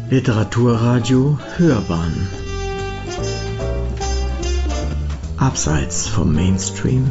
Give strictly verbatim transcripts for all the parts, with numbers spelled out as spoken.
Literaturradio Hörbahn Abseits vom Mainstream.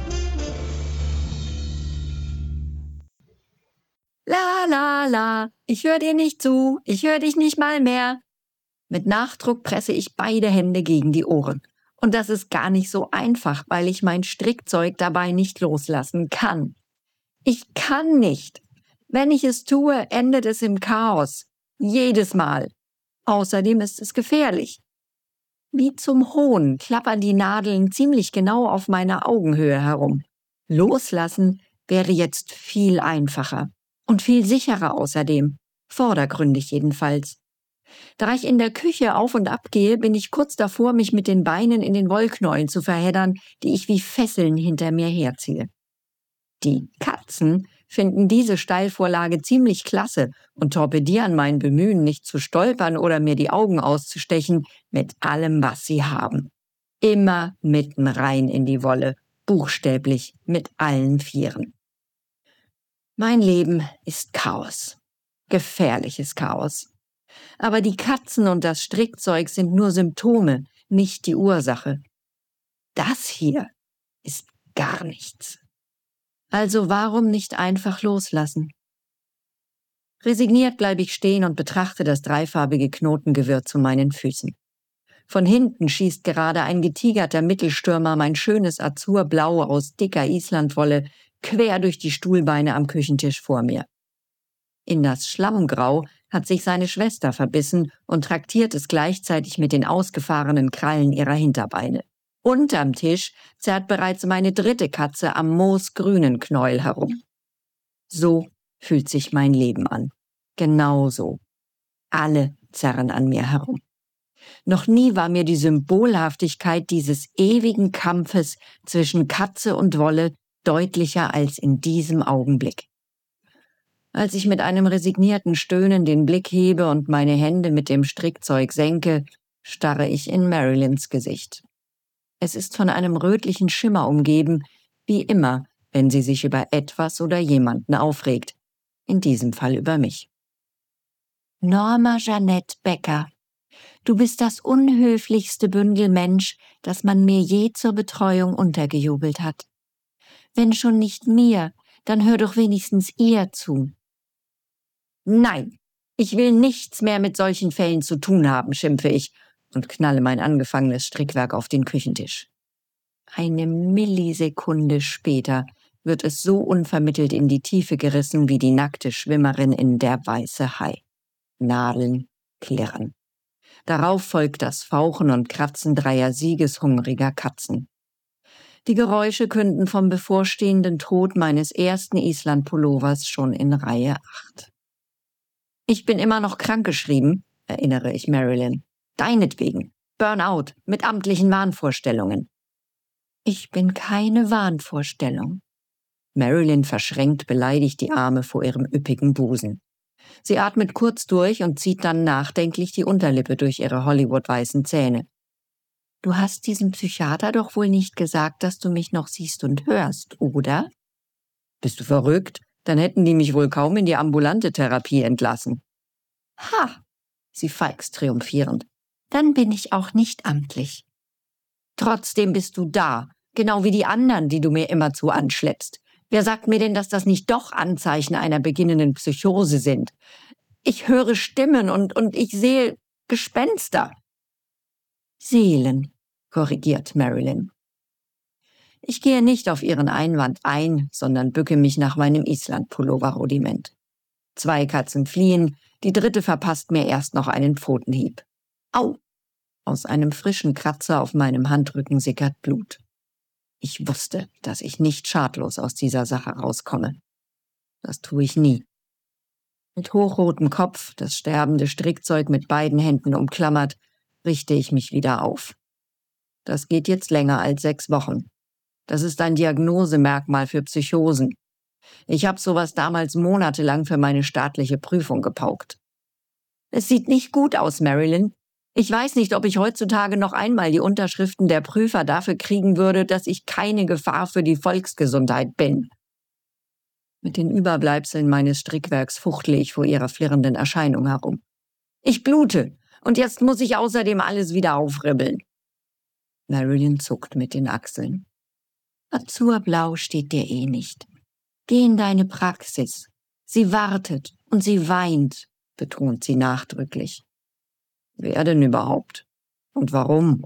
La la la, ich höre dir nicht zu, ich höre dich nicht mal mehr. Mit Nachdruck presse ich beide Hände gegen die Ohren. Und das ist gar nicht so einfach, weil ich mein Strickzeug dabei nicht loslassen kann. Ich kann nicht. Wenn ich es tue, endet es im Chaos. Jedes Mal. Außerdem ist es gefährlich. Wie zum Hohn klappern die Nadeln ziemlich genau auf meiner Augenhöhe herum. Loslassen wäre jetzt viel einfacher und viel sicherer außerdem, vordergründig jedenfalls. Da ich in der Küche auf und ab gehe, bin ich kurz davor, mich mit den Beinen in den Wollknäueln zu verheddern, die ich wie Fesseln hinter mir herziehe. Die Katzen finden diese Steilvorlage ziemlich klasse und torpedieren mein Bemühen, nicht zu stolpern oder mir die Augen auszustechen, mit allem, was sie haben. Immer mitten rein in die Wolle, buchstäblich mit allen Vieren. Mein Leben ist Chaos. Gefährliches Chaos. Aber die Katzen und das Strickzeug sind nur Symptome, nicht die Ursache. Das hier ist gar nichts. Also warum nicht einfach loslassen? Resigniert bleibe ich stehen und betrachte das dreifarbige Knotengewirr zu meinen Füßen. Von hinten schießt gerade ein getigerter Mittelstürmer mein schönes Azurblau aus dicker Islandwolle quer durch die Stuhlbeine am Küchentisch vor mir. In das Schlammgrau hat sich seine Schwester verbissen und traktiert es gleichzeitig mit den ausgefahrenen Krallen ihrer Hinterbeine. Unterm Tisch zerrt bereits meine dritte Katze am moosgrünen Knäuel herum. So fühlt sich mein Leben an. Genau so. Alle zerren an mir herum. Noch nie war mir die Symbolhaftigkeit dieses ewigen Kampfes zwischen Katze und Wolle deutlicher als in diesem Augenblick. Als ich mit einem resignierten Stöhnen den Blick hebe und meine Hände mit dem Strickzeug senke, starre ich in Marilyns Gesicht. Es ist von einem rötlichen Schimmer umgeben, wie immer, wenn sie sich über etwas oder jemanden aufregt. In diesem Fall über mich. Norma Jeanette Becker, du bist das unhöflichste Bündel Mensch, das man mir je zur Betreuung untergejubelt hat. Wenn schon nicht mir, dann hör doch wenigstens ihr zu. Nein, ich will nichts mehr mit solchen Fällen zu tun haben, schimpfe ich und knalle mein angefangenes Strickwerk auf den Küchentisch. Eine Millisekunde später wird es so unvermittelt in die Tiefe gerissen wie die nackte Schwimmerin in Der weiße Hai. Nadeln klirren. Darauf folgt das Fauchen und Kratzen dreier siegeshungriger Katzen. Die Geräusche künden vom bevorstehenden Tod meines ersten Island-Pullovers schon in Reihe acht. Ich bin immer noch krankgeschrieben, erinnere ich Marilyn. Deinetwegen. Burnout mit amtlichen Wahnvorstellungen. Ich bin keine Wahnvorstellung. Marilyn verschränkt beleidigt die Arme vor ihrem üppigen Busen. Sie atmet kurz durch und zieht dann nachdenklich die Unterlippe durch ihre Hollywood-weißen Zähne. Du hast diesem Psychiater doch wohl nicht gesagt, dass du mich noch siehst und hörst, oder? Bist du verrückt? Dann hätten die mich wohl kaum in die ambulante Therapie entlassen. Ha! Sie feixt triumphierend. Dann bin ich auch nicht amtlich. Trotzdem bist du da, genau wie die anderen, die du mir immerzu anschleppst. Wer sagt mir denn, dass das nicht doch Anzeichen einer beginnenden Psychose sind? Ich höre Stimmen und, und ich sehe Gespenster. Seelen, korrigiert Marilyn. Ich gehe nicht auf ihren Einwand ein, sondern bücke mich nach meinem Island-Pullover-Rudiment. Zwei Katzen fliehen, die dritte verpasst mir erst noch einen Pfotenhieb. Au! Aus einem frischen Kratzer auf meinem Handrücken sickert Blut. Ich wusste, dass ich nicht schadlos aus dieser Sache rauskomme. Das tue ich nie. Mit hochrotem Kopf, das sterbende Strickzeug mit beiden Händen umklammert, richte ich mich wieder auf. Das geht jetzt länger als sechs Wochen. Das ist ein Diagnosemerkmal für Psychosen. Ich habe sowas damals monatelang für meine staatliche Prüfung gepaukt. Es sieht nicht gut aus, Marilyn. Ich weiß nicht, ob ich heutzutage noch einmal die Unterschriften der Prüfer dafür kriegen würde, dass ich keine Gefahr für die Volksgesundheit bin. Mit den Überbleibseln meines Strickwerks fuchtle ich vor ihrer flirrenden Erscheinung herum. Ich blute und jetzt muss ich außerdem alles wieder aufribbeln. Marilyn zuckt mit den Achseln. Azurblau steht dir eh nicht. Geh in deine Praxis. Sie wartet und sie weint, betont sie nachdrücklich. Wer denn überhaupt? Und warum?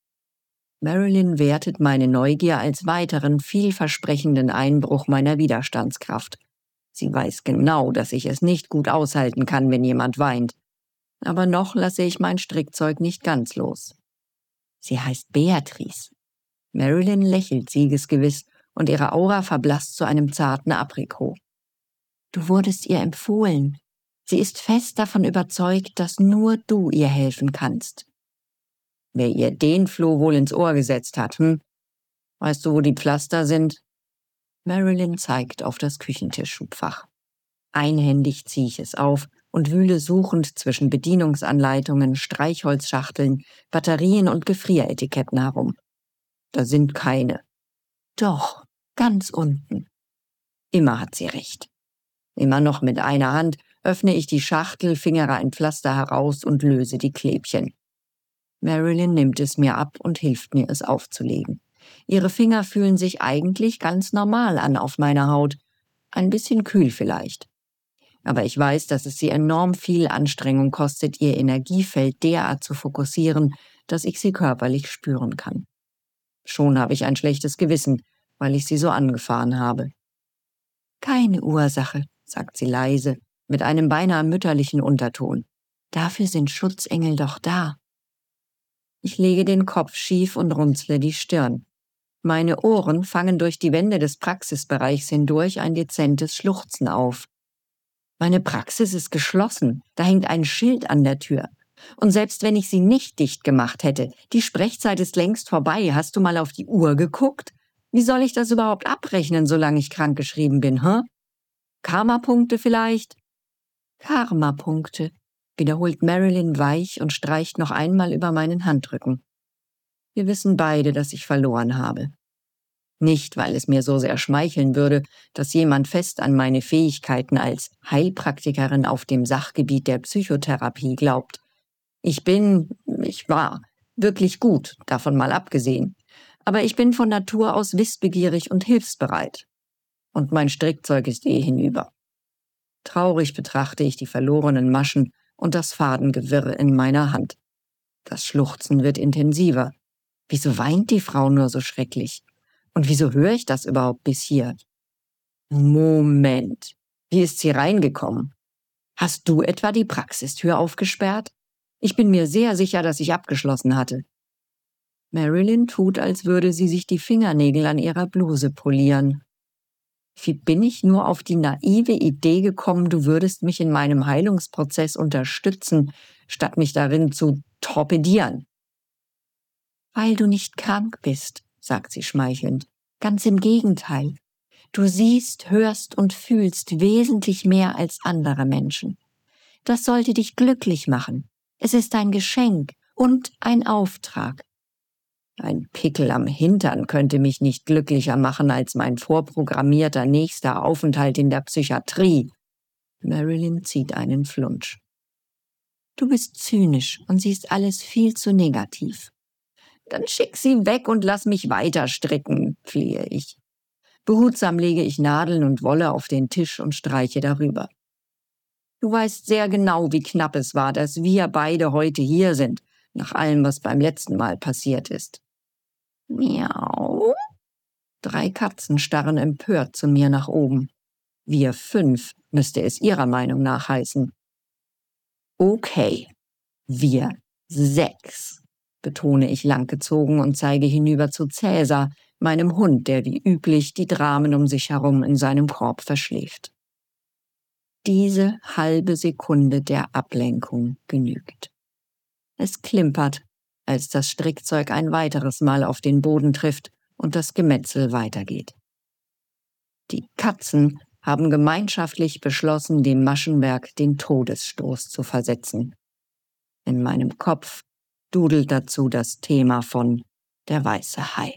Marilyn wertet meine Neugier als weiteren vielversprechenden Einbruch meiner Widerstandskraft. Sie weiß genau, dass ich es nicht gut aushalten kann, wenn jemand weint. Aber noch lasse ich mein Strickzeug nicht ganz los. Sie heißt Beatrice. Marilyn lächelt siegesgewiss und ihre Aura verblasst zu einem zarten Aprikot. Du wurdest ihr empfohlen. Sie ist fest davon überzeugt, dass nur du ihr helfen kannst. Wer ihr den Floh wohl ins Ohr gesetzt hat, hm? Weißt du, wo die Pflaster sind? Marilyn zeigt auf das Küchentischschubfach. Einhändig ziehe ich es auf und wühle suchend zwischen Bedienungsanleitungen, Streichholzschachteln, Batterien und Gefrieretiketten herum. Da sind keine. Doch, ganz unten. Immer hat sie recht. Immer noch mit einer Hand öffne ich die Schachtel, fingere ein Pflaster heraus und löse die Klebchen. Marilyn nimmt es mir ab und hilft mir, es aufzulegen. Ihre Finger fühlen sich eigentlich ganz normal an auf meiner Haut. Ein bisschen kühl vielleicht. Aber ich weiß, dass es sie enorm viel Anstrengung kostet, ihr Energiefeld derart zu fokussieren, dass ich sie körperlich spüren kann. Schon habe ich ein schlechtes Gewissen, weil ich sie so angefahren habe. Keine Ursache, sagt sie leise, mit einem beinahe mütterlichen Unterton. Dafür sind Schutzengel doch da. Ich lege den Kopf schief und runzle die Stirn. Meine Ohren fangen durch die Wände des Praxisbereichs hindurch ein dezentes Schluchzen auf. Meine Praxis ist geschlossen, da hängt ein Schild an der Tür. Und selbst wenn ich sie nicht dicht gemacht hätte, die Sprechzeit ist längst vorbei. Hast du mal auf die Uhr geguckt? Wie soll ich das überhaupt abrechnen, solange ich krankgeschrieben bin, hä? Karma-Punkte vielleicht? Karma-Punkte, wiederholt Marilyn weich und streicht noch einmal über meinen Handrücken. Wir wissen beide, dass ich verloren habe. Nicht, weil es mir so sehr schmeicheln würde, dass jemand fest an meine Fähigkeiten als Heilpraktikerin auf dem Sachgebiet der Psychotherapie glaubt. Ich bin, ich war, wirklich gut, davon mal abgesehen. Aber ich bin von Natur aus wissbegierig und hilfsbereit. Und mein Strickzeug ist eh hinüber. Traurig betrachte ich die verlorenen Maschen und das Fadengewirr in meiner Hand. Das Schluchzen wird intensiver. Wieso weint die Frau nur so schrecklich? Und wieso höre ich das überhaupt bis hier? Moment, wie ist sie reingekommen? Hast du etwa die Praxistür aufgesperrt? Ich bin mir sehr sicher, dass ich abgeschlossen hatte. Marilyn tut, als würde sie sich die Fingernägel an ihrer Bluse polieren. Wie bin ich nur auf die naive Idee gekommen, du würdest mich in meinem Heilungsprozess unterstützen, statt mich darin zu torpedieren? Weil du nicht krank bist, sagt sie schmeichelnd. Ganz im Gegenteil. Du siehst, hörst und fühlst wesentlich mehr als andere Menschen. Das sollte dich glücklich machen. Es ist ein Geschenk und ein Auftrag. Ein Pickel am Hintern könnte mich nicht glücklicher machen als mein vorprogrammierter nächster Aufenthalt in der Psychiatrie. Marilyn zieht einen Flunsch. Du bist zynisch und siehst alles viel zu negativ. Dann schick sie weg und lass mich weiter stricken, flehe ich. Behutsam lege ich Nadeln und Wolle auf den Tisch und streiche darüber. Du weißt sehr genau, wie knapp es war, dass wir beide heute hier sind, nach allem, was beim letzten Mal passiert ist. Miau. Drei Katzen starren empört zu mir nach oben. Wir fünf müsste es ihrer Meinung nach heißen. Okay, wir sechs, betone ich langgezogen und zeige hinüber zu Cäsar, meinem Hund, der wie üblich die Dramen um sich herum in seinem Korb verschläft. Diese halbe Sekunde der Ablenkung genügt. Es klimpert, als das Strickzeug ein weiteres Mal auf den Boden trifft und das Gemetzel weitergeht. Die Katzen haben gemeinschaftlich beschlossen, dem Maschenwerk den Todesstoß zu versetzen. In meinem Kopf dudelt dazu das Thema von Der weiße Hai.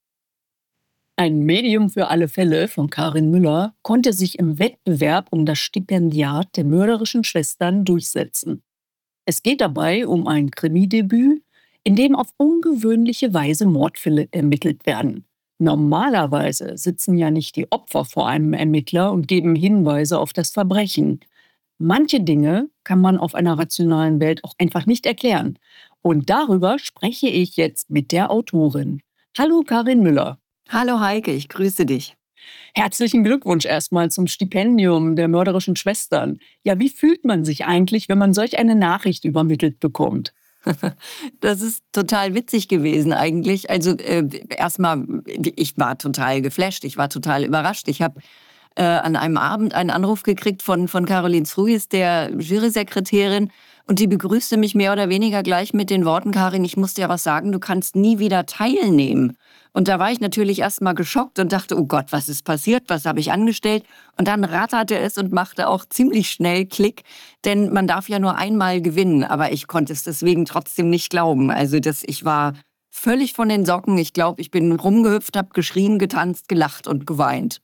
Ein Medium für alle Fälle von Karin Müller konnte sich im Wettbewerb um das Stipendiat der mörderischen Schwestern durchsetzen. Es geht dabei um ein Krimi-Debüt, in dem auf ungewöhnliche Weise Mordfälle ermittelt werden. Normalerweise sitzen ja nicht die Opfer vor einem Ermittler und geben Hinweise auf das Verbrechen. Manche Dinge kann man auf einer rationalen Welt auch einfach nicht erklären. Und darüber spreche ich jetzt mit der Autorin. Hallo Karin Müller. Hallo Heike, ich grüße dich. Herzlichen Glückwunsch erstmal zum Stipendium der mörderischen Schwestern. Ja, wie fühlt man sich eigentlich, wenn man solch eine Nachricht übermittelt bekommt? Das ist total witzig gewesen eigentlich. Also äh, erstmal, ich war total geflasht, ich war total überrascht. Ich habe äh, an einem Abend einen Anruf gekriegt von, von Caroline Struis, der Jurysekretärin, und die begrüßte mich mehr oder weniger gleich mit den Worten: Karin, ich muss dir was sagen, du kannst nie wieder teilnehmen. Und da war ich natürlich erstmal geschockt und dachte, oh Gott, was ist passiert, was habe ich angestellt? Und dann ratterte es und machte auch ziemlich schnell Klick, denn man darf ja nur einmal gewinnen, aber ich konnte es deswegen trotzdem nicht glauben. Also das, ich war völlig von den Socken, ich glaube, ich bin rumgehüpft, habe geschrien, getanzt, gelacht und geweint.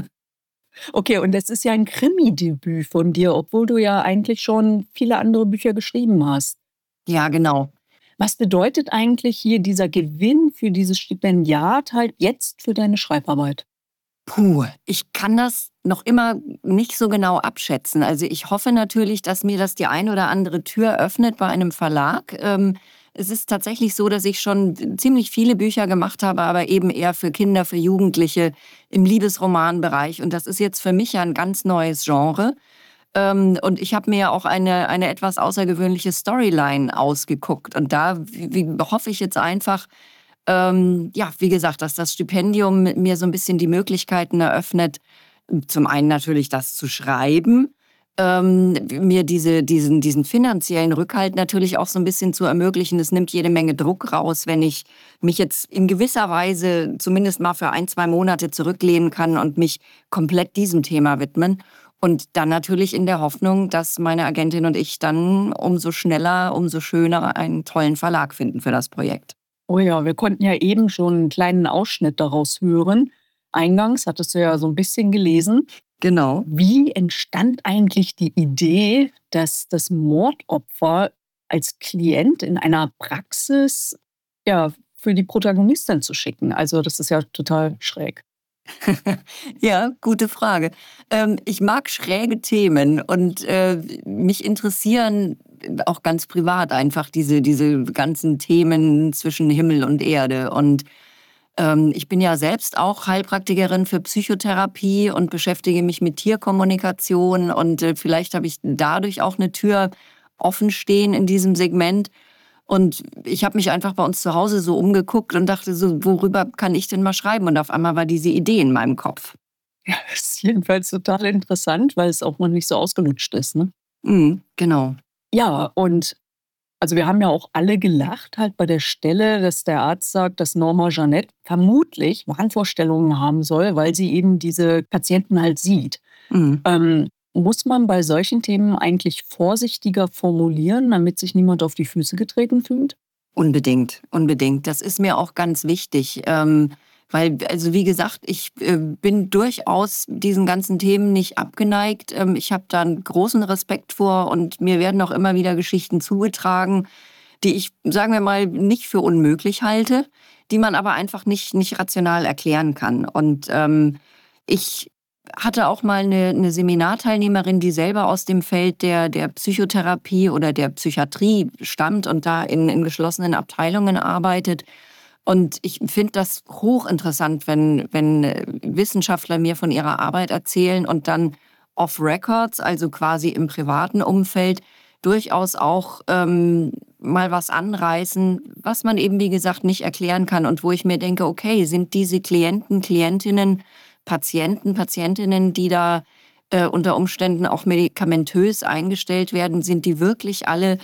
Okay, und das ist ja ein Krimi-Debüt von dir, obwohl du ja eigentlich schon viele andere Bücher geschrieben hast. Ja, genau. Was bedeutet eigentlich hier dieser Gewinn für dieses Stipendiat halt jetzt für deine Schreibarbeit? Puh, ich kann das noch immer nicht so genau abschätzen. Also ich hoffe natürlich, dass mir das die ein oder andere Tür öffnet bei einem Verlag. Ähm, es ist tatsächlich so, dass ich schon ziemlich viele Bücher gemacht habe, aber eben eher für Kinder, für Jugendliche im Liebesromanbereich. Und das ist jetzt für mich ja ein ganz neues Genre. Ähm, und ich habe mir ja auch eine, eine etwas außergewöhnliche Storyline ausgeguckt. Und da wie, wie hoffe ich jetzt einfach, ähm, ja, wie gesagt, dass das Stipendium mir so ein bisschen die Möglichkeiten eröffnet, zum einen natürlich das zu schreiben, ähm, mir diese, diesen, diesen finanziellen Rückhalt natürlich auch so ein bisschen zu ermöglichen. Es nimmt jede Menge Druck raus, wenn ich mich jetzt in gewisser Weise zumindest mal für ein, zwei Monate zurücklehnen kann und mich komplett diesem Thema widmen. Und dann natürlich in der Hoffnung, dass meine Agentin und ich dann umso schneller, umso schöner einen tollen Verlag finden für das Projekt. Oh ja, wir konnten ja eben schon einen kleinen Ausschnitt daraus hören. Eingangs hattest du ja so ein bisschen gelesen. Genau. Wie entstand eigentlich die Idee, dass das Mordopfer als Klient in einer Praxis ja, für die Protagonistin zu schicken? Also das ist ja total schräg. Ja, gute Frage. Ähm, ich mag schräge Themen und äh, mich interessieren auch ganz privat einfach diese, diese ganzen Themen zwischen Himmel und Erde. Und ähm, ich bin ja selbst auch Heilpraktikerin für Psychotherapie und beschäftige mich mit Tierkommunikation. Und äh, vielleicht habe ich dadurch auch eine Tür offen stehen in diesem Segment. Und ich habe mich einfach bei uns zu Hause so umgeguckt und dachte so, worüber kann ich denn mal schreiben? Und auf einmal war diese Idee in meinem Kopf. Ja, das ist jedenfalls total interessant, weil es auch mal nicht so ausgelutscht ist, ne? Mhm, genau. Ja, und also wir haben ja auch alle gelacht halt bei der Stelle, dass der Arzt sagt, dass Norma Jeanette vermutlich Wahnvorstellungen haben soll, weil sie eben diese Patienten halt sieht. Mhm. Ähm, muss man bei solchen Themen eigentlich vorsichtiger formulieren, damit sich niemand auf die Füße getreten fühlt? Unbedingt, unbedingt. Das ist mir auch ganz wichtig. Ähm, weil, also wie gesagt, ich äh, bin durchaus diesen ganzen Themen nicht abgeneigt. Ähm, ich habe da einen großen Respekt vor und mir werden auch immer wieder Geschichten zugetragen, die ich, sagen wir mal, nicht für unmöglich halte, die man aber einfach nicht, nicht rational erklären kann. Und ähm, ich hatte auch mal eine, eine Seminarteilnehmerin, die selber aus dem Feld der, der Psychotherapie oder der Psychiatrie stammt und da in, in geschlossenen Abteilungen arbeitet. Und ich finde das hochinteressant, wenn, wenn Wissenschaftler mir von ihrer Arbeit erzählen und dann off-Records, also quasi im privaten Umfeld, durchaus auch ähm, mal was anreißen, was man eben, wie gesagt, nicht erklären kann. Und wo ich mir denke, okay, sind diese Klienten, Klientinnen, Patienten, Patientinnen, die da äh, unter Umständen auch medikamentös eingestellt werden, sind die wirklich alle,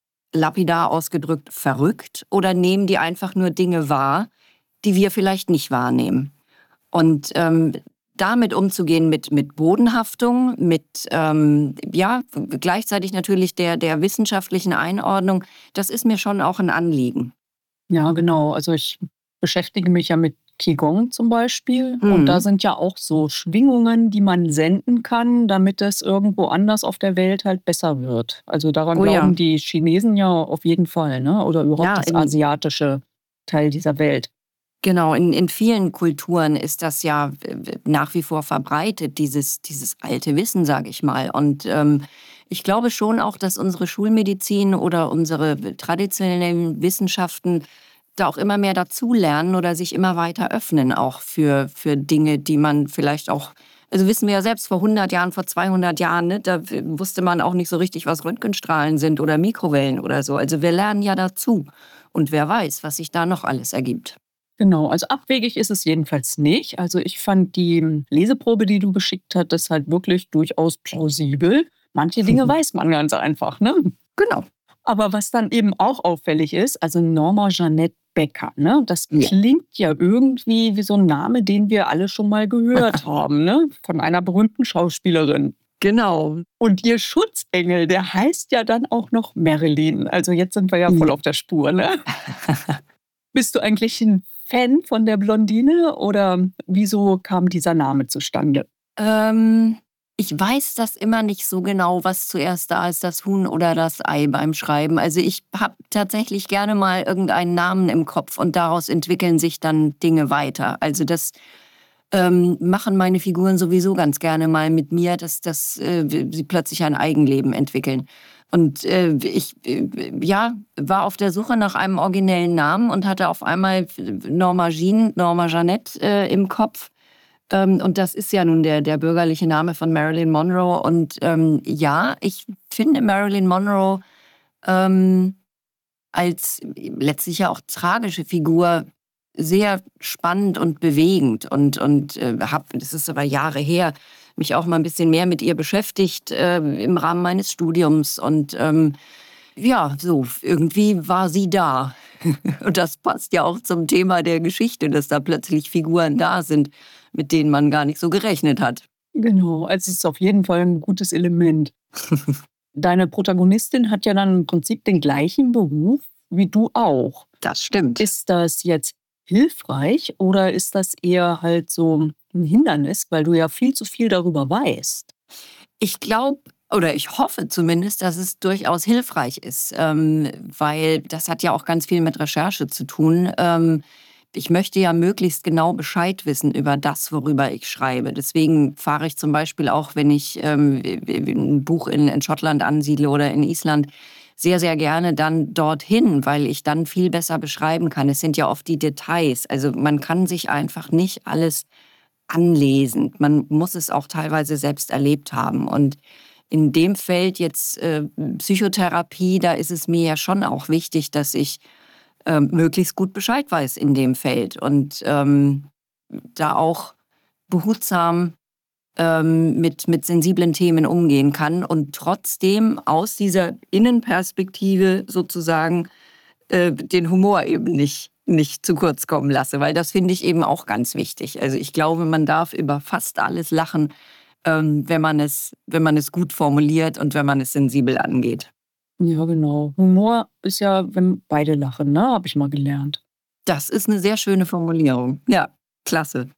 lapidar ausgedrückt, verrückt oder nehmen die einfach nur Dinge wahr, die wir vielleicht nicht wahrnehmen? Und ähm, damit umzugehen mit, mit Bodenhaftung, mit ähm, ja, gleichzeitig natürlich der, der wissenschaftlichen Einordnung, das ist mir schon auch ein Anliegen. Ja, genau. Also ich beschäftige mich ja mit Qigong zum Beispiel. Und da Mhm. sind ja auch so Schwingungen, die man senden kann, damit es irgendwo anders auf der Welt halt besser wird. Also daran Oh ja. glauben die Chinesen ja auf jeden Fall, ne? Oder überhaupt Ja, das in asiatische Teil dieser Welt. Genau, in in vielen Kulturen ist das ja w w nach wie vor verbreitet, dieses dieses alte Wissen, sage ich mal. Und, ähm, ich glaube schon auch, dass unsere Schulmedizin oder unsere w traditionellen Wissenschaften da auch immer mehr dazulernen oder sich immer weiter öffnen auch für für Dinge, die man vielleicht auch also wissen wir ja selbst vor hundert Jahren, vor zweihundert Jahren, ne, da w wusste man auch nicht so richtig, was Röntgenstrahlen sind oder Mikrowellen oder so. Also wir lernen ja dazu. Und wer weiß, was sich da noch alles ergibt. Genau, also abwegig ist es jedenfalls nicht. Also ich fand die Leseprobe, die du geschickt hattest, halt wirklich durchaus plausibel. Manche Dinge weiß man ganz einfach, ne? Genau. Aber was dann eben auch auffällig ist, also Norma Jeanette Becker, ne? Das Ja. klingt ja irgendwie wie so ein Name, den wir alle schon mal gehört haben, ne? Von einer berühmten Schauspielerin. Genau. Und ihr Schutzengel, der heißt ja dann auch noch Marilyn. Also jetzt sind wir ja voll Ja. auf der Spur, ne? Bist du eigentlich ein Fan von der Blondine oder wieso kam dieser Name zustande? Ähm, ich weiß das immer nicht so genau, was zuerst da ist, das Huhn oder das Ei beim Schreiben. Also ich habe tatsächlich gerne mal irgendeinen Namen im Kopf und daraus entwickeln sich dann Dinge weiter. Also das ähm, machen meine Figuren sowieso ganz gerne mal mit mir, dass, dass äh, sie plötzlich ein Eigenleben entwickeln. Und äh, ich äh, ja, war auf der Suche nach einem originellen Namen und hatte auf einmal Norma Jean, Norma Jeanette äh, im Kopf. Ähm, und das ist ja nun der, der bürgerliche Name von Marilyn Monroe. Und ähm, ja, ich finde Marilyn Monroe ähm, als letztlich ja auch tragische Figur sehr spannend und bewegend und und äh, habe, das ist aber Jahre her, mich auch mal ein bisschen mehr mit ihr beschäftigt äh, im Rahmen meines Studiums und ähm, ja, so irgendwie war sie da. Und das passt ja auch zum Thema der Geschichte, dass da plötzlich Figuren da sind, mit denen man gar nicht so gerechnet hat. Genau, also es ist auf jeden Fall ein gutes Element. Deine Protagonistin hat ja dann im Prinzip den gleichen Beruf wie du auch. Das stimmt. Ist das jetzt hilfreich oder ist das eher halt so ein Hindernis, weil du ja viel zu viel darüber weißt? Ich glaube oder ich hoffe zumindest, dass es durchaus hilfreich ist, ähm, weil das hat ja auch ganz viel mit Recherche zu tun. Ähm, ich möchte ja möglichst genau Bescheid wissen über das, worüber ich schreibe. Deswegen fahre ich zum Beispiel auch, wenn ich ähm, ein Buch in, in Schottland ansiedle oder in Island, sehr, sehr gerne dann dorthin, weil ich dann viel besser beschreiben kann. Es sind ja oft die Details. Also man kann sich einfach nicht alles anlesen. Man muss es auch teilweise selbst erlebt haben. Und in dem Feld jetzt äh, Psychotherapie, da ist es mir ja schon auch wichtig, dass ich ähm, möglichst gut Bescheid weiß in dem Feld und ähm, da auch behutsam ähm, mit, mit sensiblen Themen umgehen kann und trotzdem aus dieser Innenperspektive sozusagen äh, den Humor eben nicht, nicht zu kurz kommen lasse, weil das finde ich eben auch ganz wichtig. Also ich glaube, man darf über fast alles lachen, ähm, wenn man es, wenn man es gut formuliert und wenn man es sensibel angeht. Ja, genau. Humor ist ja, wenn beide lachen, ne? Habe ich mal gelernt. Das ist eine sehr schöne Formulierung. Ja, klasse.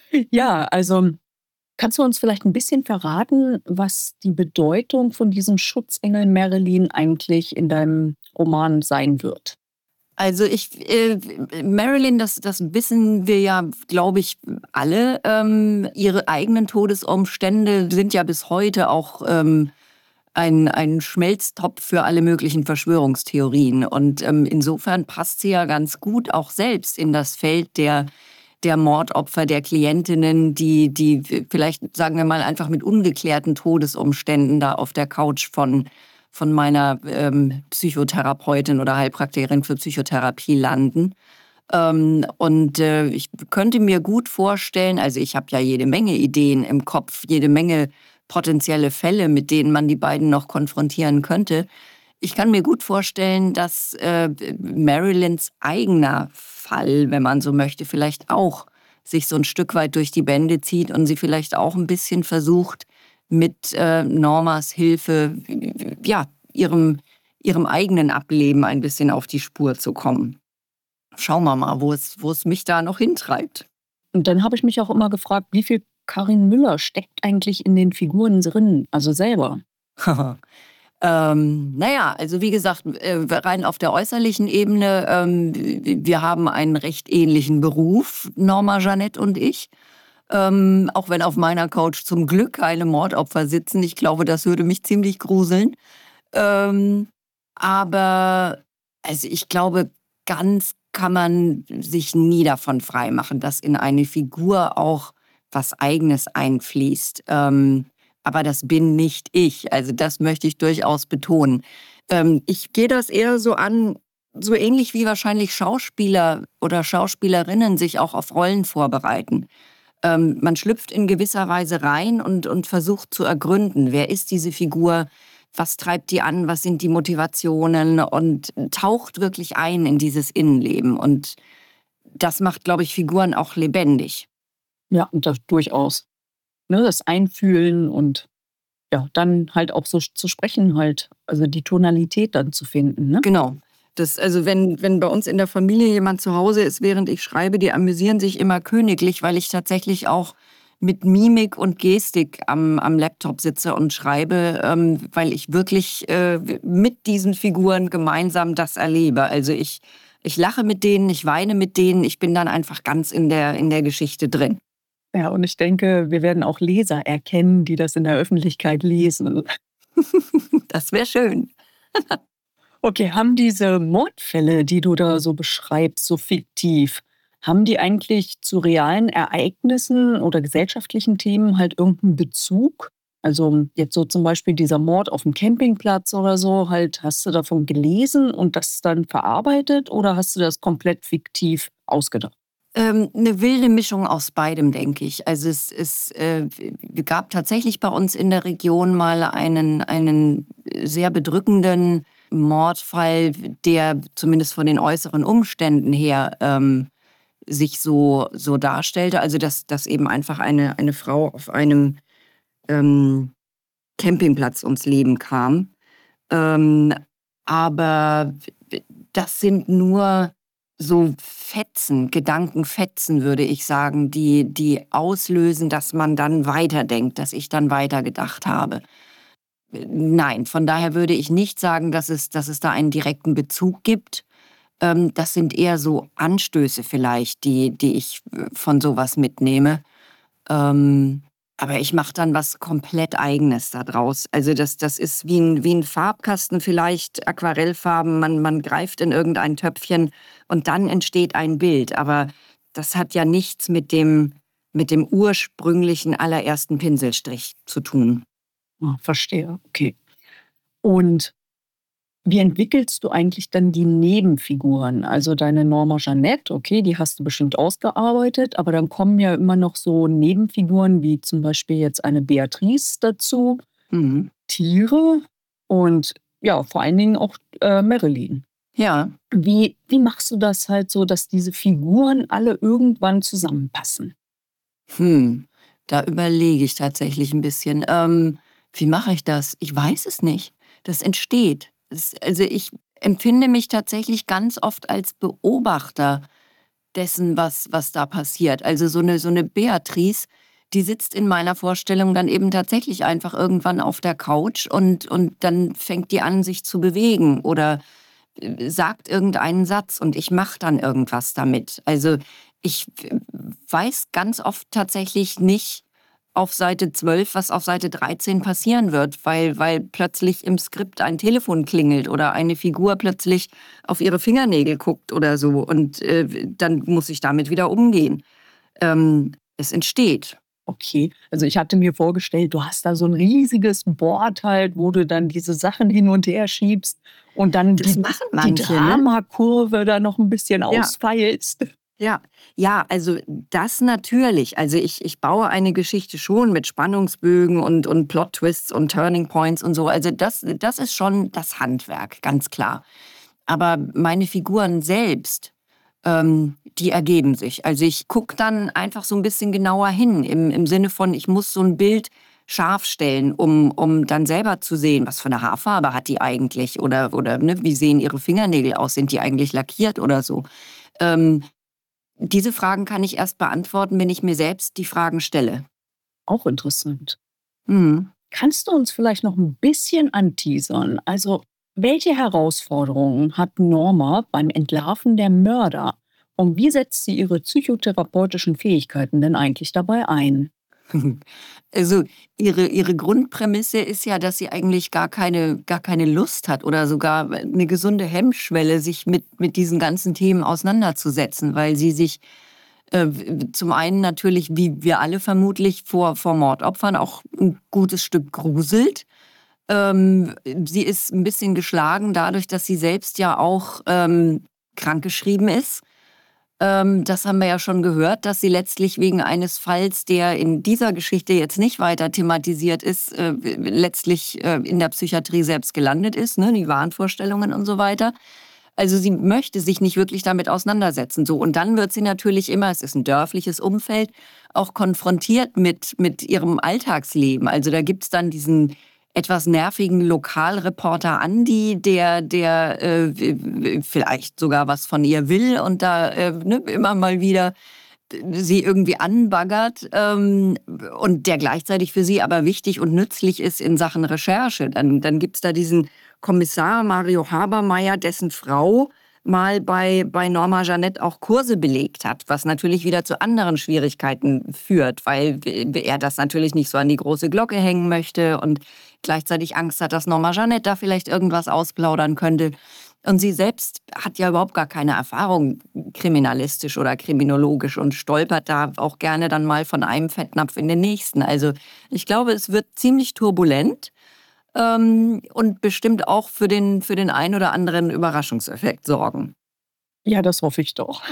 Ja, also kannst du uns vielleicht ein bisschen verraten, was die Bedeutung von diesem Schutzengel Marilyn eigentlich in deinem Roman sein wird? Also ich, äh, Marilyn, das, das wissen wir ja, glaube ich, alle. Ähm, ihre eigenen Todesumstände sind ja bis heute auch ähm, ein, ein Schmelztopf für alle möglichen Verschwörungstheorien. Und ähm, insofern passt sie ja ganz gut auch selbst in das Feld der, der Mordopfer, der Klientinnen, die, die vielleicht, sagen wir mal, einfach mit ungeklärten Todesumständen da auf der Couch von von meiner ähm, Psychotherapeutin oder Heilpraktikerin für Psychotherapie landen. Ähm, und äh, ich könnte mir gut vorstellen, also ich habe ja jede Menge Ideen im Kopf, jede Menge potenzielle Fälle, mit denen man die beiden noch konfrontieren könnte. Ich kann mir gut vorstellen, dass äh, Marilyns eigener Fall, wenn man so möchte, vielleicht auch sich so ein Stück weit durch die Bände zieht und sie vielleicht auch ein bisschen versucht, mit äh, Normas Hilfe, ja, ihrem, ihrem eigenen Ableben ein bisschen auf die Spur zu kommen. Schauen wir mal, wo es, wo es mich da noch hintreibt. Und dann habe ich mich auch immer gefragt, wie viel Karin Müller steckt eigentlich in den Figuren drin, also selber? Ähm, naja, also wie gesagt, äh, rein auf der äußerlichen Ebene, ähm, wir haben einen recht ähnlichen Beruf, Norma Jeanette und ich. Ähm, auch wenn auf meiner Couch zum Glück keine Mordopfer sitzen. Ich glaube, das würde mich ziemlich gruseln. Ähm, aber also ich glaube, ganz kann man sich nie davon freimachen, dass in eine Figur auch was Eigenes einfließt. Ähm, aber das bin nicht ich. Also das möchte ich durchaus betonen. Ähm, ich gehe das eher so an, so ähnlich wie wahrscheinlich Schauspieler oder Schauspielerinnen sich auch auf Rollen vorbereiten. Ähm, man schlüpft in gewisser Weise rein und, und versucht zu ergründen, wer ist diese Figur, was treibt die an, was sind die Motivationen und taucht wirklich ein in dieses Innenleben. Und das macht, glaube ich, Figuren auch lebendig. Ja, und das durchaus. Ne, das Einfühlen und ja, dann halt auch so zu sprechen halt, also die Tonalität dann zu finden, ne? Genau. Das, also wenn, wenn bei uns in der Familie jemand zu Hause ist, während ich schreibe, die amüsieren sich immer königlich, weil ich tatsächlich auch mit Mimik und Gestik am, am Laptop sitze und schreibe, ähm, weil ich wirklich äh, mit diesen Figuren gemeinsam das erlebe. Also ich, ich lache mit denen, ich weine mit denen, ich bin dann einfach ganz in der, in der Geschichte drin. Ja, und ich denke, wir werden auch Leser erkennen, die das in der Öffentlichkeit lesen. Das wäre schön. Okay, haben diese Mordfälle, die du da so beschreibst, so fiktiv, haben die eigentlich zu realen Ereignissen oder gesellschaftlichen Themen halt irgendeinen Bezug? Also jetzt so zum Beispiel dieser Mord auf dem Campingplatz oder so, halt hast du davon gelesen und das dann verarbeitet oder hast du das komplett fiktiv ausgedacht? Ähm, 'ne wilde Mischung aus beidem, denke ich. Also es es, äh, gab tatsächlich bei uns in der Region mal einen einen sehr bedrückenden Mordfall, der zumindest von den äußeren Umständen her, ähm, sich so so darstellte. Also, dass dass eben einfach eine eine Frau auf einem, ähm, Campingplatz ums Leben kam. Ähm, aber das sind nur so Fetzen, Gedankenfetzen, würde ich sagen, die die auslösen, dass man dann weiterdenkt, dass ich dann weitergedacht habe. Äh, nein, von daher würde ich nicht sagen, dass es dass es da einen direkten Bezug gibt. Ähm, das sind eher so Anstöße vielleicht, die die ich, äh, von so was mitnehme. Ähm, aber ich mache dann was komplett Eigenes da draus. Also das das ist wie 'n wie 'n Farbkasten vielleicht, Aquarellfarben. Man man greift in irgendein Töpfchen und dann entsteht ein Bild. Aber das hat ja nichts mit dem mit dem ursprünglichen allerersten Pinselstrich zu tun. Ah, verstehe, okay. Und wie entwickelst du eigentlich dann die Nebenfiguren? Also deine Norma Jeanette, okay, die hast du bestimmt ausgearbeitet, aber dann kommen ja immer noch so Nebenfiguren wie zum Beispiel jetzt eine Beatrice dazu, Mhm. Tiere und ja, vor allen Dingen auch äh, Marilyn. Ja. Wie, wie machst du das halt so, dass diese Figuren alle irgendwann zusammenpassen? Hm, da überlege ich tatsächlich ein bisschen. Ähm, wie mache ich das? Ich weiß es nicht. Das entsteht. Es also, ich empfinde mich tatsächlich ganz oft als Beobachter dessen, was was da passiert. Also, so eine so eine Beatrice, die sitzt in meiner Vorstellung dann eben tatsächlich einfach irgendwann auf der Couch und und dann fängt die an, sich zu bewegen oder, äh, sagt irgendeinen Satz und ich mache dann irgendwas damit. Also, ich w weiß ganz oft tatsächlich nicht auf Seite zwölf, was auf Seite dreizehn passieren wird, weil weil plötzlich im Skript ein Telefon klingelt oder eine Figur plötzlich auf ihre Fingernägel guckt oder so und, äh, dann muss ich damit wieder umgehen. Ähm, es entsteht. Okay, also ich hatte mir vorgestellt, du hast da so ein riesiges Board halt, wo du dann diese Sachen hin und her schiebst und dann Das die machen die manche, ne? Dramakurve da noch ein bisschen Ja. ausfeilst. Ja, ja, also das natürlich. Also ich ich baue eine Geschichte schon mit Spannungsbögen und und Plot-Twists und Turning Points und so. Also das das ist schon das Handwerk, ganz klar. Aber meine Figuren selbst, ähm, die ergeben sich. Also ich gucke dann einfach so ein bisschen genauer hin im im Sinne von, ich muss so ein Bild scharf stellen, um um dann selber zu sehen, was für eine Haarfarbe hat die eigentlich oder oder, ne, wie sehen ihre Fingernägel aus? Sind die eigentlich lackiert oder so? Ähm Diese Fragen kann ich erst beantworten, wenn ich mir selbst die Fragen stelle. Auch interessant. Hm. Kannst du uns vielleicht noch ein bisschen anteasern? Also, welche Herausforderungen hat Norma beim Entlarven der Mörder? Und wie setzt sie ihre psychotherapeutischen Fähigkeiten denn eigentlich dabei ein? Also ihre, ihre Grundprämisse ist ja, dass sie eigentlich gar keine, gar keine Lust hat oder sogar eine gesunde Hemmschwelle, sich mit, mit diesen ganzen Themen auseinanderzusetzen, weil sie sich äh, zum einen natürlich, wie wir alle vermutlich, vor, vor Mordopfern auch ein gutes Stück gruselt. Ähm, sie ist ein bisschen geschlagen dadurch, dass sie selbst ja auch ähm, krankgeschrieben ist. Ähm, das haben wir ja schon gehört, dass sie letztlich wegen eines Falls, der in dieser Geschichte jetzt nicht weiter thematisiert ist, äh, letztlich äh, in der Psychiatrie selbst gelandet ist, ne, die Wahnvorstellungen und so weiter. Also sie möchte sich nicht wirklich damit auseinandersetzen. So. Und dann wird sie natürlich immer, es ist ein dörfliches Umfeld, auch konfrontiert mit, mit ihrem Alltagsleben. Also da gibt's dann diesen etwas nervigen Lokalreporter Andi, der, der äh, vielleicht sogar was von ihr will und da äh, ne, immer mal wieder sie irgendwie anbaggert ähm, und der gleichzeitig für sie aber wichtig und nützlich ist in Sachen Recherche. Dann, dann gibt's da diesen Kommissar Mario Habermeyer, dessen Frau mal bei, bei Norma Jeanette auch Kurse belegt hat, was natürlich wieder zu anderen Schwierigkeiten führt, weil er das natürlich nicht so an die große Glocke hängen möchte und gleichzeitig Angst hat, dass Norma Jeanette da vielleicht irgendwas ausplaudern könnte. Und sie selbst hat ja überhaupt gar keine Erfahrung kriminalistisch oder kriminologisch und stolpert da auch gerne dann mal von einem Fettnapf in den nächsten. Also ich glaube, es wird ziemlich turbulent. Ähm, und bestimmt auch für den, für den ein oder anderen Überraschungseffekt sorgen. Ja, das hoffe ich doch.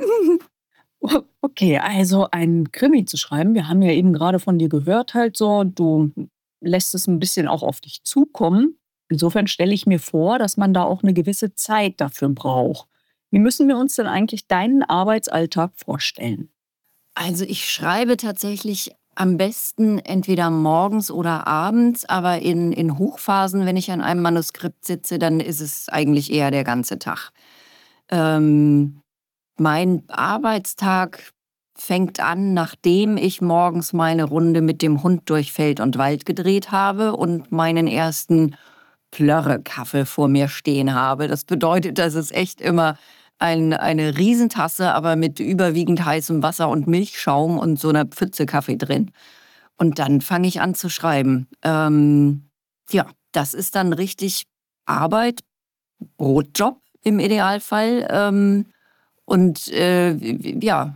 O- Okay, also ein Krimi zu schreiben, wir haben ja eben gerade von dir gehört, halt so, du lässt es ein bisschen auch auf dich zukommen. Insofern stelle ich mir vor, dass man da auch eine gewisse Zeit dafür braucht. Wie müssen wir uns denn eigentlich deinen Arbeitsalltag vorstellen? Also ich schreibe tatsächlich am besten entweder morgens oder abends, aber in, in Hochphasen, wenn ich an einem Manuskript sitze, dann ist es eigentlich eher der ganze Tag. Ähm, Mein Arbeitstag fängt an, nachdem ich morgens meine Runde mit dem Hund durch Feld und Wald gedreht habe und meinen ersten Plörre-Kaffee vor mir stehen habe. Das bedeutet, dass es echt immer ein, eine Riesentasse, aber mit überwiegend heißem Wasser und Milchschaum und so einer Pfütze Kaffee drin. Und dann fange ich an zu schreiben. Ähm, ja, das ist dann richtig Arbeit, Brotjob im Idealfall. Ähm, und äh, ja,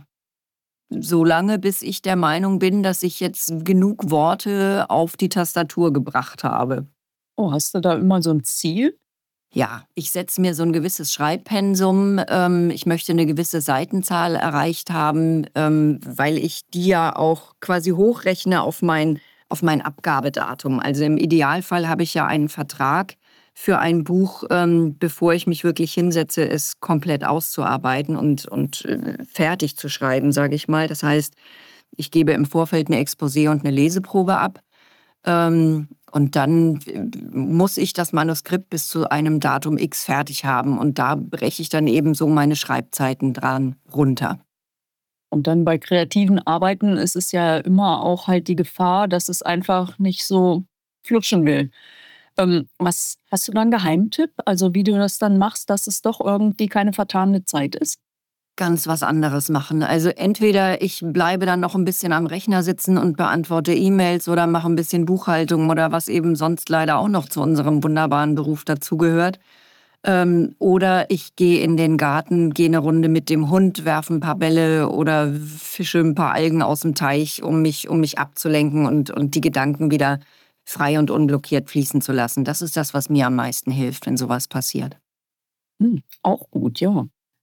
so lange, bis ich der Meinung bin, dass ich jetzt genug Worte auf die Tastatur gebracht habe. Oh, hast du da immer so ein Ziel? Ja, ich setze mir so ein gewisses Schreibpensum. Ähm, ich möchte eine gewisse Seitenzahl erreicht haben, ähm, weil ich die ja auch quasi hochrechne auf mein, auf mein Abgabedatum. Also im Idealfall habe ich ja einen Vertrag für ein Buch, ähm, bevor ich mich wirklich hinsetze, es komplett auszuarbeiten und, und äh, fertig zu schreiben, sage ich mal. Das heißt, ich gebe im Vorfeld eine Exposé und eine Leseprobe ab. Ähm, und dann äh, muss ich das Manuskript bis zu einem Datum X fertig haben. Und da breche ich dann eben so meine Schreibzeiten dran runter. Und dann bei kreativen Arbeiten ist es ja immer auch halt die Gefahr, dass es einfach nicht so flutschen will. Ähm, was hast du da 'n Geheimtipp? Also, wie du das dann machst, dass es doch irgendwie keine vertane Zeit ist? Ganz was anderes machen. Also entweder ich bleibe dann noch ein bisschen am Rechner sitzen und beantworte E-Mails oder mache ein bisschen Buchhaltung oder was eben sonst leider auch noch zu unserem wunderbaren Beruf dazugehört. Ähm, oder ich gehe in den Garten, gehe eine Runde mit dem Hund, werfe ein paar Bälle oder fische ein paar Algen aus dem Teich, um mich um mich abzulenken und und die Gedanken wieder frei und unblockiert fließen zu lassen. Das ist das, was mir am meisten hilft, wenn sowas passiert. Hm, auch gut, ja.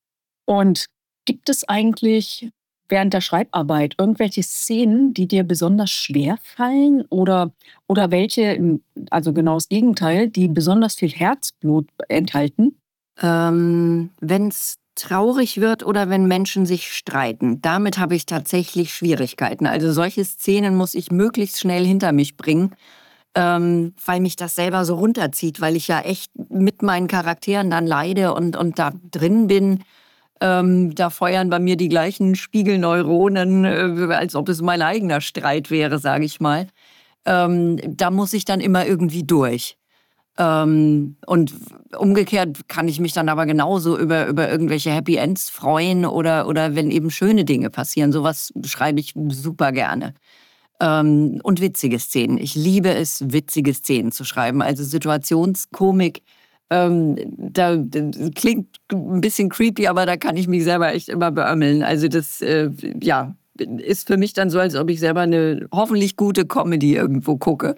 Und gibt es eigentlich während der Schreibarbeit irgendwelche Szenen, die dir besonders schwer fallen oder oder welche im also genau das Gegenteil, die besonders viel Herzblut enthalten? Ähm, wenn's traurig wird oder wenn Menschen sich streiten, damit habe ich tatsächlich Schwierigkeiten. Also solche Szenen muss ich möglichst schnell hinter mich bringen, ähm, weil mich das selber so runterzieht, weil ich ja echt mit meinen Charakteren dann leide und, und da drin bin. Ähm, da feuern bei mir die gleichen Spiegelneuronen, äh, als ob es mein eigener Streit wäre, sage ich mal. Ähm, da muss ich dann immer irgendwie durch. Ähm, und umgekehrt kann ich mich dann aber genauso über, über irgendwelche Happy Ends freuen oder, oder wenn eben schöne Dinge passieren. Sowas schreibe ich super gerne. Ähm, und witzige Szenen. Ich liebe es, witzige Szenen zu schreiben. Also Situationskomik, ähm, da, das klingt ein bisschen creepy, aber da kann ich mich selber echt immer beömmeln. Also das, äh, ja, ist für mich dann so, als ob ich selber eine hoffentlich gute Comedy irgendwo gucke.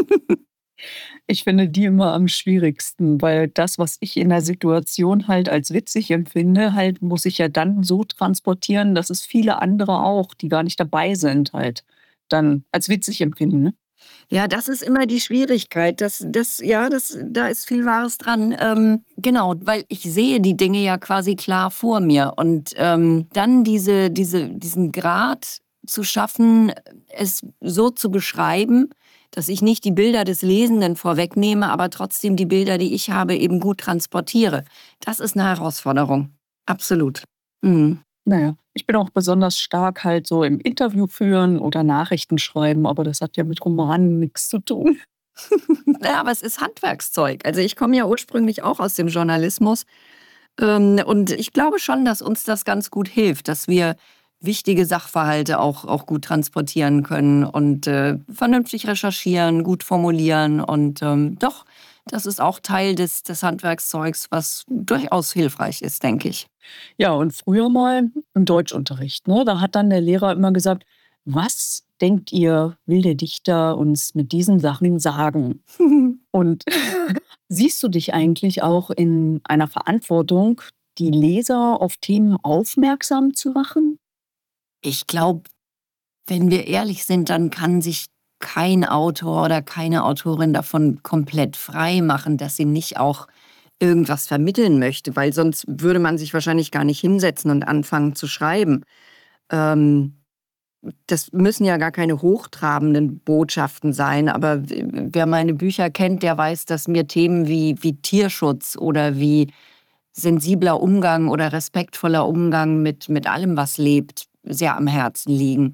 Ich finde die immer am schwierigsten, weil das, was ich in der Situation halt als witzig empfinde, halt muss ich ja dann so transportieren, dass es viele andere auch, die gar nicht dabei sind, halt dann als witzig empfinden. Ne? Ja, das ist immer die Schwierigkeit. Das, das, ja, das, da ist viel Wahres dran. Ähm, genau, weil ich sehe die Dinge ja quasi klar vor mir. Und ähm, dann diese, diese, diesen Grad zu schaffen, es so zu beschreiben, dass ich nicht die Bilder des Lesenden vorwegnehme, aber trotzdem die Bilder, die ich habe, eben gut transportiere. Das ist eine Herausforderung. Absolut. Mhm. Naja, ich bin auch besonders stark halt so im Interview führen oder Nachrichten schreiben, aber das hat ja mit Romanen nichts zu tun. Ja, aber es ist Handwerkszeug. Also ich komme ja ursprünglich auch aus dem Journalismus. Ähm, und ich glaube schon, dass uns das ganz gut hilft, dass wir wichtige Sachverhalte auch, auch gut transportieren können und äh, vernünftig recherchieren, gut formulieren. Und ähm, doch, das ist auch Teil des, des Handwerkszeugs, was durchaus hilfreich ist, denke ich. Ja, und früher mal im Deutschunterricht, ne, da hat dann der Lehrer immer gesagt, was denkt ihr, will der Dichter uns mit diesen Sachen sagen? Und siehst du dich eigentlich auch in einer Verantwortung, die Leser auf Themen aufmerksam zu machen? Ich glaube, wenn wir ehrlich sind, dann kann sich kein Autor oder keine Autorin davon komplett frei machen, dass sie nicht auch irgendwas vermitteln möchte, weil sonst würde man sich wahrscheinlich gar nicht hinsetzen und anfangen zu schreiben. Ähm, das müssen ja gar keine hochtrabenden Botschaften sein, aber wer meine Bücher kennt, der weiß, dass mir Themen wie, wie Tierschutz oder wie sensibler Umgang oder respektvoller Umgang mit, mit allem, was lebt, sehr am Herzen liegen.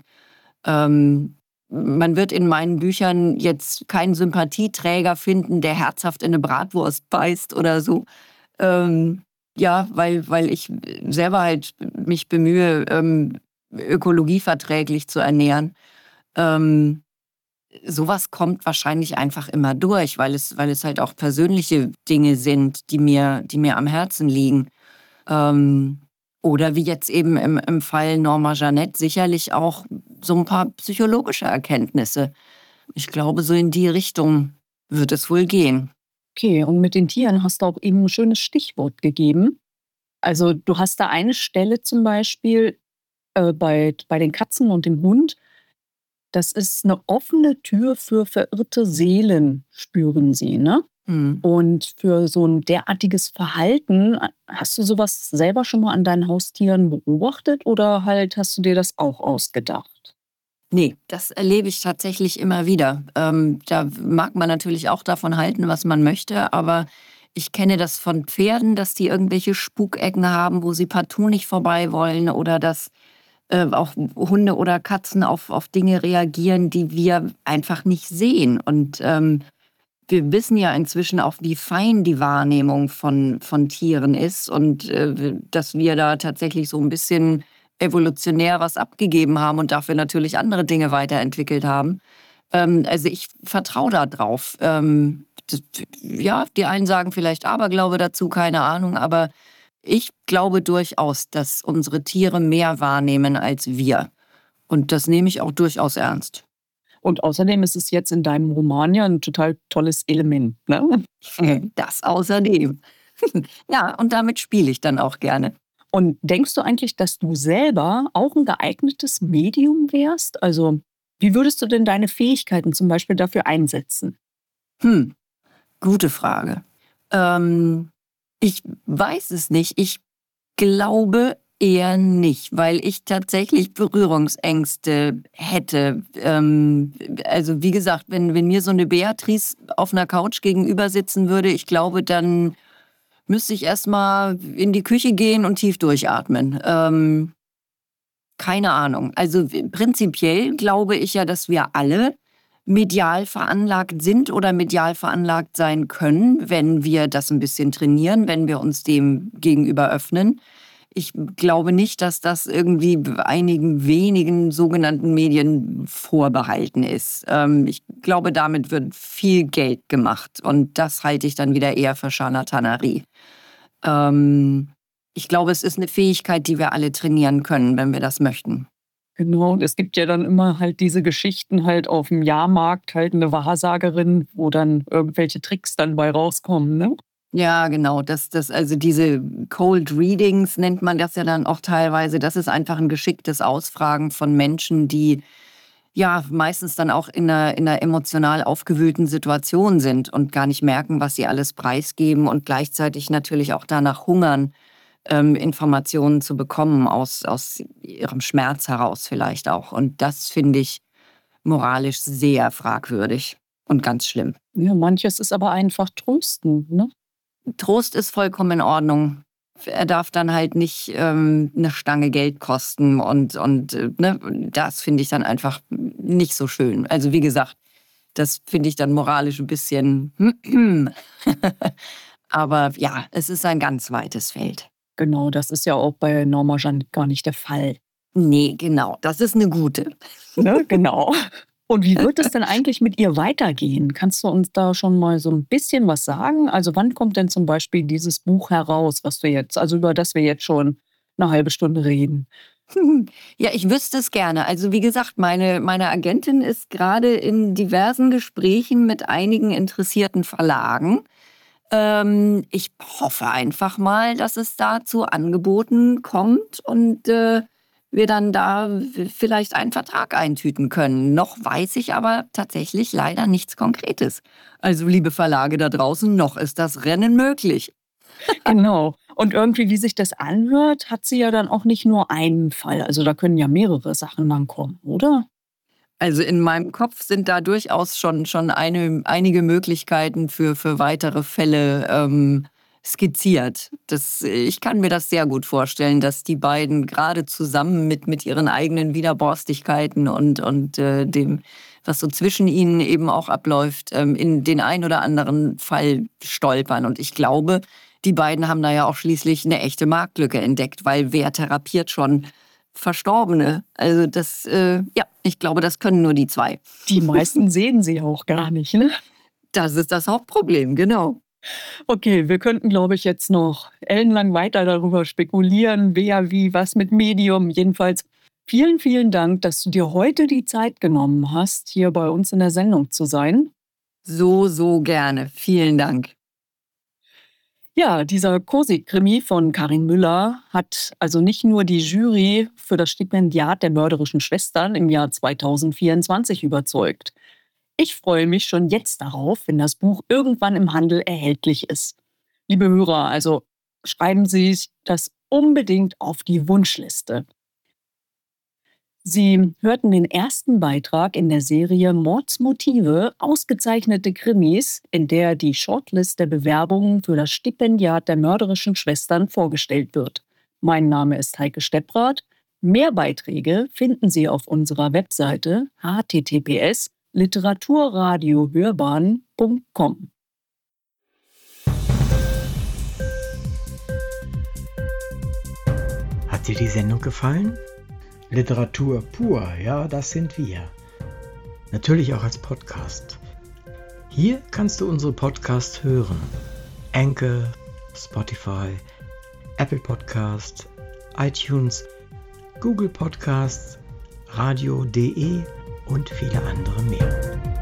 Ähm, man wird in meinen Büchern jetzt keinen Sympathieträger finden, der herzhaft in eine Bratwurst beißt oder so. Ähm, ja, weil, weil ich selber halt mich bemühe, ähm, ökologieverträglich zu ernähren. Ähm, sowas kommt wahrscheinlich einfach immer durch, weil es, weil es halt auch persönliche Dinge sind, die mir, die mir am Herzen liegen. Ähm, oder wie jetzt eben im, im Fall Norma Jeanette sicherlich auch so ein paar psychologische Erkenntnisse. Ich glaube, so in die Richtung wird es wohl gehen. Okay, und mit den Tieren hast du auch eben ein schönes Stichwort gegeben. Also du hast da eine Stelle zum Beispiel äh, bei, bei den Katzen und dem Hund. Das ist eine offene Tür für verirrte Seelen, spüren sie, ne? Hm. Und für so ein derartiges Verhalten, hast du sowas selber schon mal an deinen Haustieren beobachtet oder halt hast du dir das auch ausgedacht? Nee, das erlebe ich tatsächlich immer wieder. Ähm, da mag man natürlich auch davon halten, was man möchte, aber ich kenne das von Pferden, dass die irgendwelche Spukecken haben, wo sie partout nicht vorbei wollen oder dass äh, auch Hunde oder Katzen auf, auf Dinge reagieren, die wir einfach nicht sehen. Und ähm, wir wissen ja inzwischen auch, wie fein die Wahrnehmung von, von Tieren ist und äh, dass wir da tatsächlich so ein bisschen evolutionär was abgegeben haben und dafür natürlich andere Dinge weiterentwickelt haben. Ähm, also ich vertraue da drauf. Ähm, das, ja, die einen sagen vielleicht Aberglaube dazu, keine Ahnung, aber ich glaube durchaus, dass unsere Tiere mehr wahrnehmen als wir. Und das nehme ich auch durchaus ernst. Und außerdem ist es jetzt in deinem Roman ja ein total tolles Element, ne? Das außerdem. Ja, und damit spiele ich dann auch gerne. Und denkst du eigentlich, dass du selber auch ein geeignetes Medium wärst? Also, wie würdest du denn deine Fähigkeiten zum Beispiel dafür einsetzen? Hm, gute Frage. Ähm, ich weiß es nicht. Ich glaube eher nicht, weil ich tatsächlich Berührungsängste hätte. Ähm, also wie gesagt, wenn, wenn mir so eine Beatrice auf einer Couch gegenüber sitzen würde, ich glaube, dann Müsste ich erstmal in die Küche gehen und tief durchatmen. Ähm, keine Ahnung. Also prinzipiell glaube ich ja, dass wir alle medial veranlagt sind oder medial veranlagt sein können, wenn wir das ein bisschen trainieren, wenn wir uns dem gegenüber öffnen. Ich glaube nicht, dass das irgendwie einigen wenigen sogenannten Medien vorbehalten ist. Ähm, ich glaube, damit wird viel Geld gemacht und das halte ich dann wieder eher für Scharlatanerie. Ähm, ich glaube, es ist eine Fähigkeit, die wir alle trainieren können, wenn wir das möchten. Genau, und es gibt ja dann immer halt diese Geschichten halt auf dem Jahrmarkt, halt eine Wahrsagerin, wo dann irgendwelche Tricks dann bei rauskommen, ne? Ja, genau. Das, das, also diese Cold Readings nennt man das ja dann auch teilweise. Das ist einfach ein geschicktes Ausfragen von Menschen, die ja meistens dann auch in einer, in einer emotional aufgewühlten Situation sind und gar nicht merken, was sie alles preisgeben und gleichzeitig natürlich auch danach hungern, ähm, Informationen zu bekommen aus, aus ihrem Schmerz heraus vielleicht auch. Und das finde ich moralisch sehr fragwürdig und ganz schlimm. Ja, manches ist aber einfach tröstend, ne? Trost ist vollkommen in Ordnung. Er darf dann halt nicht ähm, eine Stange Geld kosten und, und äh, ne, das finde ich dann einfach nicht so schön. Also wie gesagt, das finde ich dann moralisch ein bisschen aber ja, es ist ein ganz weites Feld. Genau, das ist ja auch bei Norma Jeanette gar nicht der Fall. Nee, genau, das ist eine gute. Ne, genau. Und wie wird es denn eigentlich mit ihr weitergehen? Kannst du uns da schon mal so ein bisschen was sagen? Also wann kommt denn zum Beispiel dieses Buch heraus, was du jetzt, also über das wir jetzt schon eine halbe Stunde reden? Ja, ich wüsste es gerne. Also wie gesagt, meine, meine Agentin ist gerade in diversen Gesprächen mit einigen interessierten Verlagen. Ähm, ich hoffe einfach mal, dass es da zu Angeboten kommt und äh, wir dann da vielleicht einen Vertrag eintüten können. Noch weiß ich aber tatsächlich leider nichts Konkretes. Also liebe Verlage da draußen, noch ist das Rennen möglich. Genau. Und irgendwie, wie sich das anhört, hat sie ja dann auch nicht nur einen Fall. Also da können ja mehrere Sachen dann kommen, oder? Also in meinem Kopf sind da durchaus schon, schon eine, einige Möglichkeiten für, für weitere Fälle ähm, skizziert. Das, ich kann mir das sehr gut vorstellen, dass die beiden gerade zusammen mit, mit ihren eigenen Widerborstigkeiten und, und äh, dem, was so zwischen ihnen eben auch abläuft, ähm, in den ein oder anderen Fall stolpern. Und ich glaube, die beiden haben da ja auch schließlich eine echte Marktlücke entdeckt, weil wer therapiert schon Verstorbene? Also das, äh, ja, ich glaube, das können nur die zwei. Die meisten sehen sie auch gar nicht, ne? Das ist das Hauptproblem, genau. Okay, wir könnten, glaube ich, jetzt noch ellenlang weiter darüber spekulieren, wer, wie, was mit Medium. Jedenfalls vielen, vielen Dank, dass du dir heute die Zeit genommen hast, hier bei uns in der Sendung zu sein. So, so gerne. Vielen Dank. Ja, dieser Kosik-Krimi von Karin Müller hat also nicht nur die Jury für das Stipendiat der mörderischen Schwestern im Jahr zweitausendvierundzwanzig überzeugt. Ich freue mich schon jetzt darauf, wenn das Buch irgendwann im Handel erhältlich ist. Liebe Hörer, also schreiben Sie das unbedingt auf die Wunschliste. Sie hörten den ersten Beitrag in der Serie Mordsmotive, ausgezeichnete Krimis, in der die Shortlist der Bewerbungen für das Stipendiat der mörderischen Schwestern vorgestellt wird. Mein Name ist Heike Stepprath. Mehr Beiträge finden Sie auf unserer Webseite h t t p s punkt literaturradiohörbahn punkt com. Hat dir die Sendung gefallen? Literatur pur, ja, das sind wir. Natürlich auch als Podcast. Hier kannst du unsere Podcasts hören. Anchor, Spotify, Apple Podcasts, iTunes, Google Podcasts, radio punkt de und viele andere mehr.